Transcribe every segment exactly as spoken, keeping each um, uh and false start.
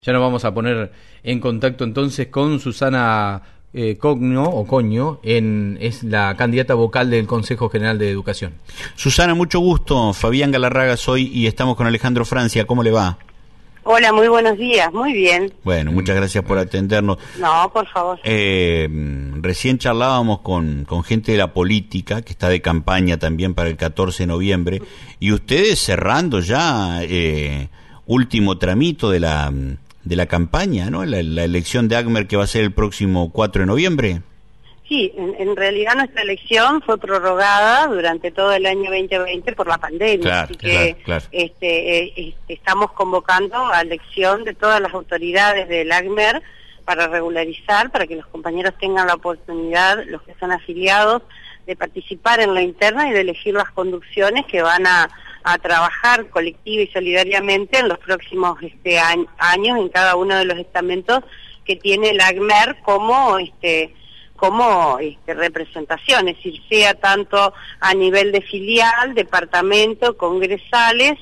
Ya nos vamos a poner en contacto entonces con Susana eh, Cogno, o Coño, en, es la candidata vocal del Consejo General de Educación. Susana, mucho gusto. Fabián Galarraga soy y estamos con Alejandro Francia. ¿Cómo le va? Hola, muy buenos días. Muy bien. Bueno, muchas gracias por atendernos. No, por favor. Eh, recién charlábamos con, con gente de la política que está de campaña también para el catorce de noviembre y ustedes cerrando ya eh, último tramito de la... de la campaña, ¿no? La, la elección de ACMER que va a ser el próximo cuatro de noviembre. Sí, en, en realidad nuestra elección fue prorrogada durante todo el año veinte veinte por la pandemia, claro, así que claro, claro. Este, eh, este, estamos convocando a elección de todas las autoridades del ACMER para regularizar, para que los compañeros tengan la oportunidad, los que son afiliados, de participar en la interna y de elegir las conducciones que van a a trabajar colectiva y solidariamente en los próximos este, años en cada uno de los estamentos que tiene el ACMER como este como este, representación, es decir, sea tanto a nivel de filial, departamento, congresales,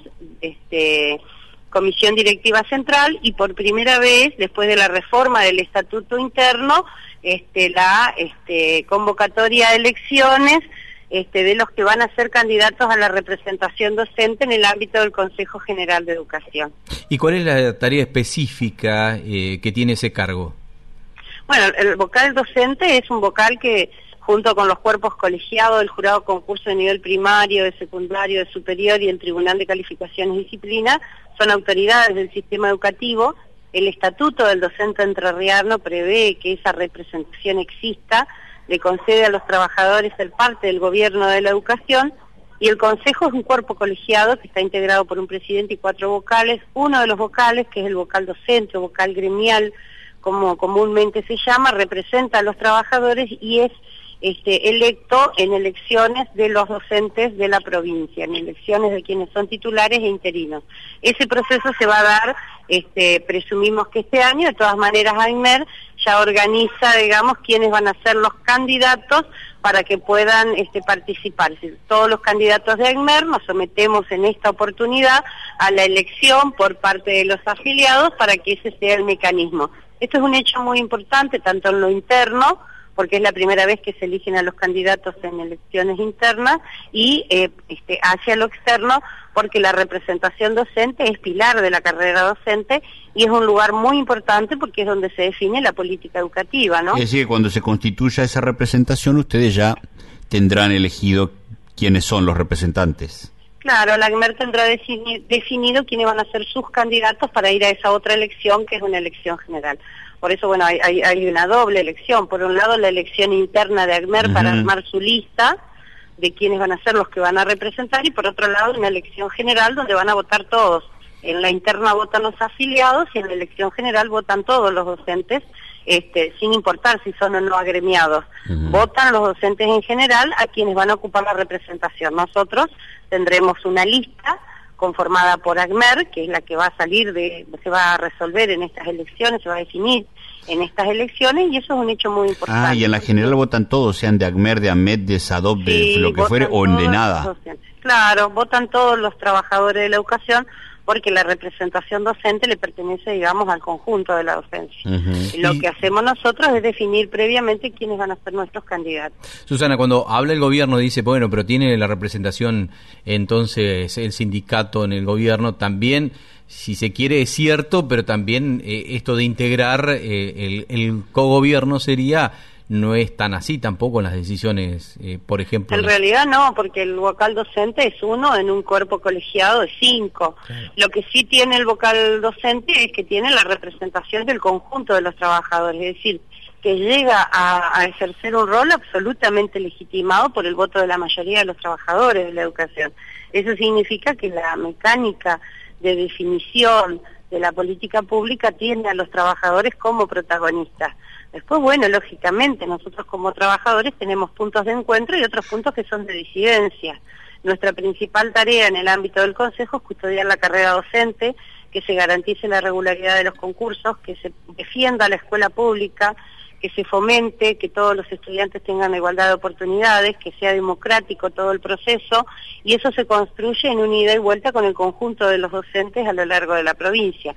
este, comisión directiva central y por primera vez, después de la reforma del estatuto interno, este, la este, convocatoria de elecciones Este, de los que van a ser candidatos a la representación docente en el ámbito del Consejo General de Educación. ¿Y cuál es la tarea específica eh, que tiene ese cargo? Bueno, el vocal docente es un vocal que, junto con los cuerpos colegiados del jurado concurso de nivel primario, de secundario, de superior y el Tribunal de Calificaciones y Disciplina, son autoridades del sistema educativo. El estatuto del docente entrerriano prevé que esa representación exista, le concede a los trabajadores el parte del gobierno de la educación y el consejo es un cuerpo colegiado que está integrado por un presidente y cuatro vocales. Uno de los vocales, que es el vocal docente o vocal gremial, como comúnmente se llama, representa a los trabajadores y es este, electo en elecciones de los docentes de la provincia, en elecciones de quienes son titulares e interinos. Ese proceso se va a dar, este, presumimos que este año. De todas maneras ACMER ya organiza, digamos, quiénes van a ser los candidatos para que puedan este, participar. Es decir, todos los candidatos de ACMER nos sometemos en esta oportunidad a la elección por parte de los afiliados para que ese sea el mecanismo. Esto es un hecho muy importante, tanto en lo interno, porque es la primera vez que se eligen a los candidatos en elecciones internas, y eh, este, hacia lo externo, porque la representación docente es pilar de la carrera docente y es un lugar muy importante porque es donde se define la política educativa, ¿no? Es decir, que cuando se constituya esa representación, ustedes ya tendrán elegido quiénes son los representantes. Claro, la ACMER tendrá definido quiénes van a ser sus candidatos para ir a esa otra elección, que es una elección general. Por eso, bueno, hay, hay, hay una doble elección. Por un lado, la elección interna de ACMER uh-huh. para armar su lista de quiénes van a ser los que van a representar, y por otro lado, una elección general donde van a votar todos. En la interna votan los afiliados y en la elección general votan todos los docentes, este, sin importar si son o no agremiados. Uh-huh. Votan los docentes en general a quienes van a ocupar la representación. Nosotros tendremos una lista conformada por ACMER, que es la que va a salir, de, se va a resolver en estas elecciones, se va a definir en estas elecciones, y eso es un hecho muy importante. Ah, y en la general votan todos, sean de ACMER, de AMED, de SADOP, de sí, lo que fuere, o de nada. Claro, votan todos los trabajadores de la educación, porque la representación docente le pertenece, digamos, al conjunto de la docencia. Uh-huh. Lo y... que hacemos nosotros es definir previamente quiénes van a ser nuestros candidatos. Susana, cuando habla el gobierno dice, bueno, pero tiene la representación entonces el sindicato en el gobierno, también, si se quiere, es cierto, pero también eh, esto de integrar eh, el, el cogobierno sería... no es tan así tampoco en las decisiones, eh, por ejemplo... En realidad no, porque el vocal docente es uno en un cuerpo colegiado de cinco. Claro. Lo que sí tiene el vocal docente es que tiene la representación del conjunto de los trabajadores, es decir, que llega a, a ejercer un rol absolutamente legitimado por el voto de la mayoría de los trabajadores de la educación. Eso significa que la mecánica de definición de la política pública tiene a los trabajadores como protagonistas. Después, bueno, lógicamente, nosotros como trabajadores tenemos puntos de encuentro y otros puntos que son de disidencia. Nuestra principal tarea en el ámbito del Consejo es custodiar la carrera docente, que se garantice la regularidad de los concursos, que se defienda la escuela pública, que se fomente, que todos los estudiantes tengan igualdad de oportunidades, que sea democrático todo el proceso, y eso se construye en una ida y vuelta con el conjunto de los docentes a lo largo de la provincia.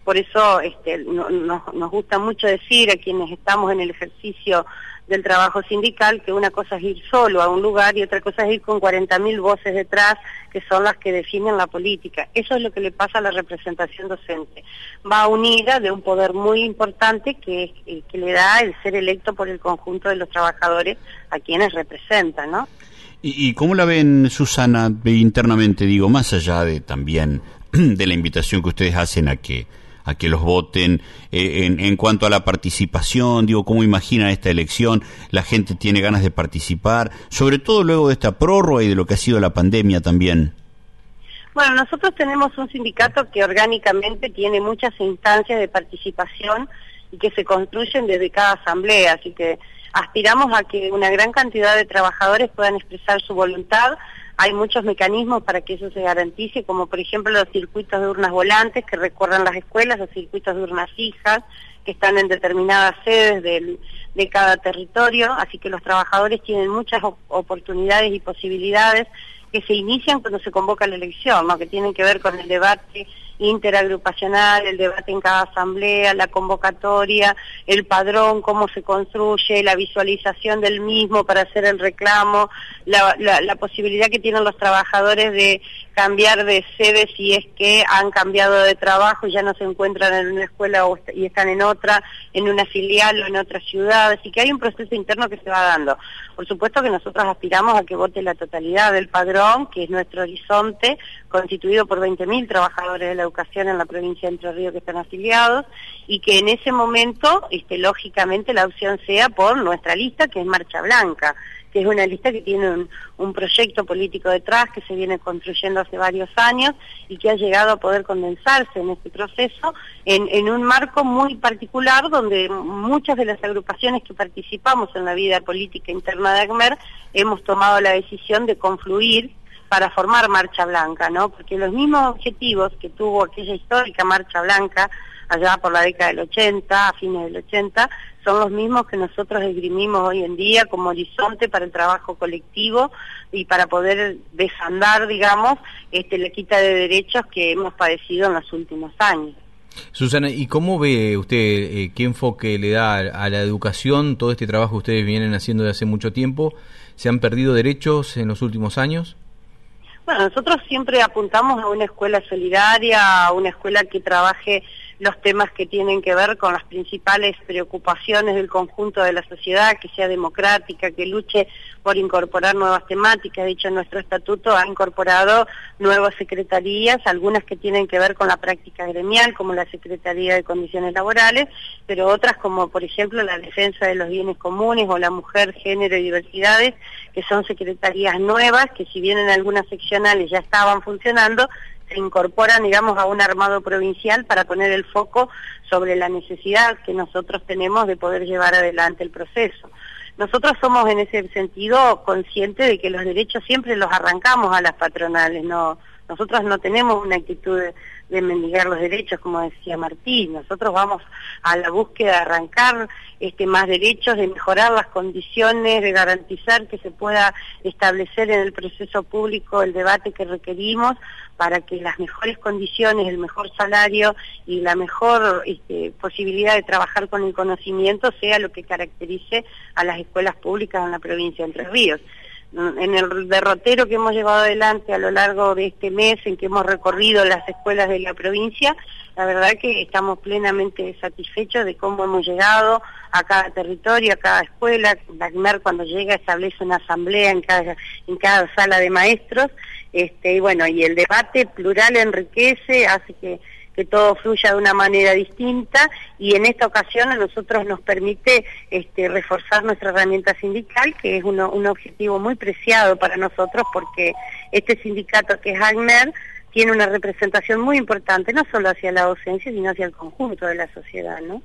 Por eso este, no, no, nos gusta mucho decir a quienes estamos en el ejercicio del trabajo sindical que una cosa es ir solo a un lugar y otra cosa es ir con cuarenta mil voces detrás, que son las que definen la política. Eso es lo que le pasa a la representación docente. Va unida de un poder muy importante que, es, que le da el ser electo por el conjunto de los trabajadores a quienes representa, ¿no? ¿Y, y cómo la ven, Susana, internamente, digo, más allá de también de la invitación que ustedes hacen a que a que los voten, eh, en, en cuanto a la participación, digo, cómo imaginan esta elección? ¿La gente tiene ganas de participar? Sobre todo luego de esta prórroga y de lo que ha sido la pandemia también. Bueno, nosotros tenemos un sindicato que orgánicamente tiene muchas instancias de participación y que se construyen desde cada asamblea, así que aspiramos a que una gran cantidad de trabajadores puedan expresar su voluntad. Hay muchos mecanismos para que eso se garantice, como por ejemplo los circuitos de urnas volantes que recorren las escuelas, los circuitos de urnas fijas, que están en determinadas sedes del, de cada territorio, así que los trabajadores tienen muchas op oportunidades y posibilidades que se inician cuando se convoca la elección, ¿no? Que tienen que ver con el debate interagrupacional, el debate en cada asamblea, la convocatoria, el padrón, cómo se construye, la visualización del mismo para hacer el reclamo, la, la, la posibilidad que tienen los trabajadores de cambiar de sede si es que han cambiado de trabajo y ya no se encuentran en una escuela o y están en otra, en una filial o en otra ciudad, así que hay un proceso interno que se va dando. Por supuesto que nosotros aspiramos a que vote la totalidad del padrón, que es nuestro horizonte, constituido por veinte mil trabajadores de la educación en la provincia de Entre Ríos que están afiliados, y que en ese momento, este, lógicamente, la opción sea por nuestra lista, que es Marcha Blanca, que es una lista que tiene un, un proyecto político detrás que se viene construyendo hace varios años y que ha llegado a poder condensarse en este proceso en, en un marco muy particular donde muchas de las agrupaciones que participamos en la vida política interna de ACMER hemos tomado la decisión de confluir para formar Marcha Blanca, ¿no? Porque los mismos objetivos que tuvo aquella histórica Marcha Blanca allá por la década del ochenta, a fines del ochenta, son los mismos que nosotros esgrimimos hoy en día como horizonte para el trabajo colectivo y para poder desandar, digamos, este, la quita de derechos que hemos padecido en los últimos años. Susana, ¿y cómo ve usted, eh, qué enfoque le da a la educación, todo este trabajo que ustedes vienen haciendo de hace mucho tiempo? ¿Se han perdido derechos en los últimos años? Bueno, nosotros siempre apuntamos a una escuela solidaria, a una escuela que trabaje los temas que tienen que ver con las principales preocupaciones del conjunto de la sociedad, que sea democrática, que luche por incorporar nuevas temáticas. De hecho, nuestro estatuto ha incorporado nuevas secretarías, algunas que tienen que ver con la práctica gremial, como la Secretaría de Condiciones Laborales, pero otras como, por ejemplo, la defensa de los bienes comunes o la mujer, género y diversidades, que son secretarías nuevas, que si bien en algunas seccionales ya estaban funcionando, se incorporan, digamos, a un armado provincial para poner el foco sobre la necesidad que nosotros tenemos de poder llevar adelante el proceso. Nosotros somos en ese sentido conscientes de que los derechos siempre los arrancamos a las patronales, no, nosotros no tenemos una actitud de, de mendigar los derechos, como decía Martín. Nosotros vamos a la búsqueda de arrancar este, más derechos, de mejorar las condiciones, de garantizar que se pueda establecer en el proceso público el debate que requerimos para que las mejores condiciones, el mejor salario y la mejor este, posibilidad de trabajar con el conocimiento sea lo que caracterice a las escuelas públicas en la provincia de Entre Ríos. En el derrotero que hemos llevado adelante a lo largo de este mes en que hemos recorrido las escuelas de la provincia, la verdad que estamos plenamente satisfechos de cómo hemos llegado a cada territorio, a cada escuela. La ACMER cuando llega establece una asamblea en cada, en cada sala de maestros, este, y bueno, y el debate plural enriquece, hace que que todo fluya de una manera distinta, y en esta ocasión a nosotros nos permite este, reforzar nuestra herramienta sindical, que es uno, un objetivo muy preciado para nosotros, porque este sindicato que es ACMER tiene una representación muy importante, no solo hacia la docencia, sino hacia el conjunto de la sociedad, ¿no?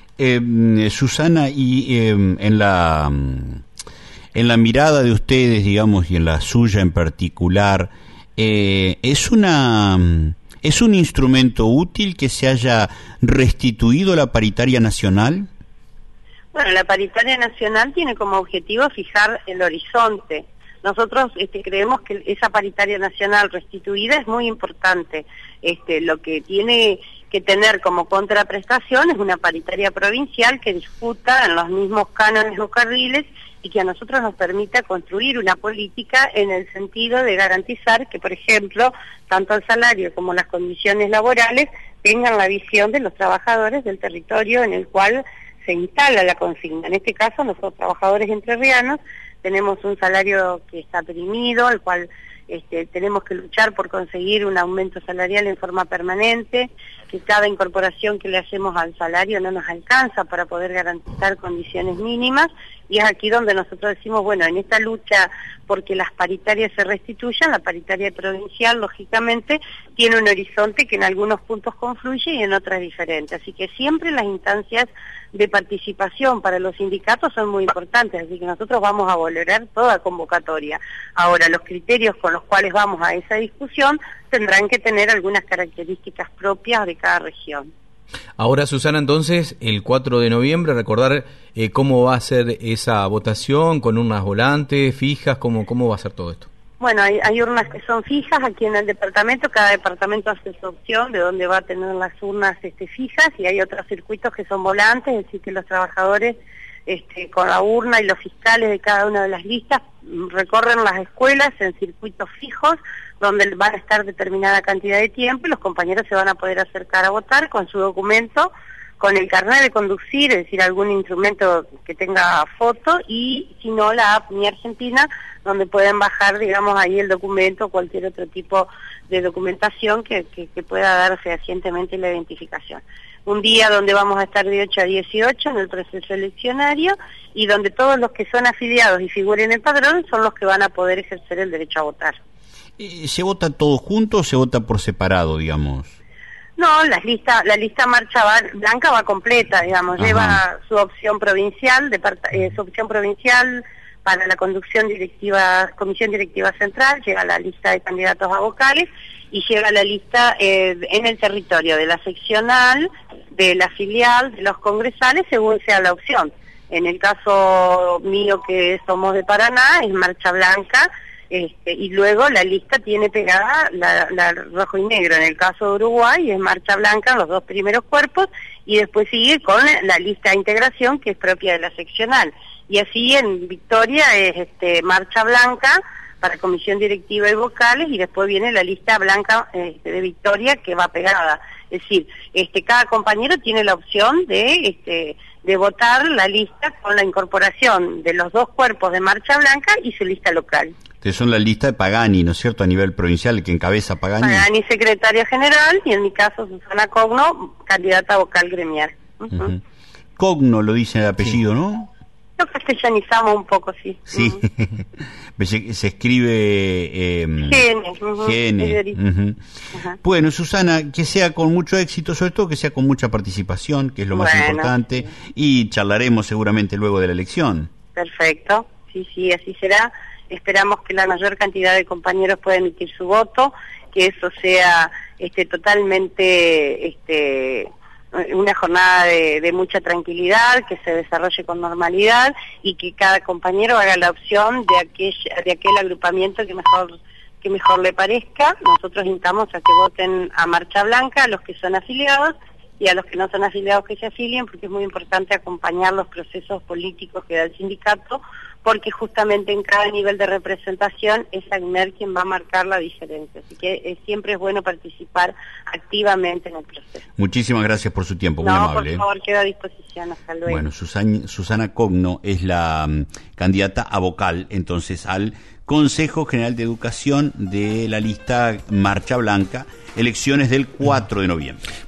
Eh, Susana, y eh, en la en la mirada de ustedes, digamos, y en la suya en particular, eh, es una... ¿Es un instrumento útil que se haya restituido la paritaria nacional? Bueno, la paritaria nacional tiene como objetivo fijar el horizonte. Nosotros este, creemos que esa paritaria nacional restituida es muy importante. Este, lo que tiene que tener como contraprestación es una paritaria provincial que discuta en los mismos cánones o carriles y que a nosotros nos permita construir una política en el sentido de garantizar que, por ejemplo, tanto el salario como las condiciones laborales tengan la visión de los trabajadores del territorio en el cual se instala la consigna. En este caso, nosotros trabajadores entrerrianos tenemos un salario que está perimido, el cual este, tenemos que luchar por conseguir un aumento salarial en forma permanente, que cada incorporación que le hacemos al salario no nos alcanza para poder garantizar condiciones mínimas, y es aquí donde nosotros decimos, bueno, en esta lucha porque las paritarias se restituyan, la paritaria provincial, lógicamente, tiene un horizonte que en algunos puntos confluye y en otras diferente. Así que siempre las instancias de participación para los sindicatos son muy importantes, así que nosotros vamos a valorar toda convocatoria. Ahora, los criterios con los cuales vamos a esa discusión tendrán que tener algunas características propias de cada región. Ahora, Susana, entonces, el cuatro de noviembre, recordar eh, cómo va a ser esa votación, con urnas volantes, fijas, cómo, cómo va a ser todo esto. Bueno, hay, hay urnas que son fijas aquí en el departamento, cada departamento hace su opción de dónde va a tener las urnas este, fijas, y hay otros circuitos que son volantes, es decir, que los trabajadores este, con la urna y los fiscales de cada una de las listas recorren las escuelas en circuitos fijos, donde van a estar determinada cantidad de tiempo y los compañeros se van a poder acercar a votar con su documento, con el carnet de conducir, es decir, algún instrumento que tenga foto, y si no, la app Mi Argentina, donde pueden bajar, digamos, ahí el documento o cualquier otro tipo de documentación que, que, que pueda dar fehacientemente la identificación. Un día donde vamos a estar de ocho a dieciocho en el proceso eleccionario, y donde todos los que son afiliados y figuren en el padrón son los que van a poder ejercer el derecho a votar. ¿Se vota todo junto o se vota por separado, digamos? No, la lista, la lista Marcha Blanca va completa, digamos, Ajá. lleva su opción provincial, de, eh, su opción provincial para la conducción directiva, comisión directiva central, llega la lista de candidatos a vocales y llega la lista eh, en el territorio de la seccional, de la filial, de los congresales, según sea la opción. En el caso mío, que somos de Paraná, es Marcha Blanca. Este, y luego la lista tiene pegada la, la rojo y negro. En el caso de Uruguay es Marcha Blanca en los dos primeros cuerpos, y después sigue con la lista de integración, que es propia de la seccional. Y así en Victoria es este, Marcha Blanca para comisión directiva y vocales, y después viene la lista blanca este, de Victoria, que va pegada. Es decir, este, cada compañero tiene la opción de, este, de votar la lista con la incorporación de los dos cuerpos de Marcha Blanca y su lista local. Ustedes son la lista de Pagani, ¿no es cierto?, a nivel provincial, que encabeza Pagani. Pagani, secretaria general, y en mi caso Susana Cogno, candidata a vocal gremial. Uh-huh. Uh-huh. Cogno lo dice el apellido, sí. ¿no? Lo castellanizamos un poco, sí. Sí, uh-huh. se, se escribe... Eh, Gene. Uh-huh. Gene. Uh-huh. Uh-huh. Bueno, Susana, que sea con mucho éxito, sobre todo que sea con mucha participación, que es lo más bueno, importante, sí. Y charlaremos seguramente luego de la elección. Perfecto, sí, sí, así será. Esperamos que la mayor cantidad de compañeros pueda emitir su voto, que eso sea este, totalmente este, una jornada de, de mucha tranquilidad, que se desarrolle con normalidad y que cada compañero haga la opción de aquel, de aquel agrupamiento que mejor, que mejor le parezca. Nosotros instamos a que voten a Marcha Blanca, a los que son afiliados, y a los que no son afiliados que se afilien, porque es muy importante acompañar los procesos políticos que da el sindicato, porque justamente en cada nivel de representación es ACNER quien va a marcar la diferencia. Así que eh, siempre es bueno participar activamente en el proceso. Muchísimas gracias por su tiempo, muy no, amable. por favor, quedo a disposición. Hasta luego. Bueno, Susana, Susana Cogno es la um, candidata a vocal, entonces, al Consejo General de Educación de la lista Marcha Blanca, elecciones del cuatro de noviembre.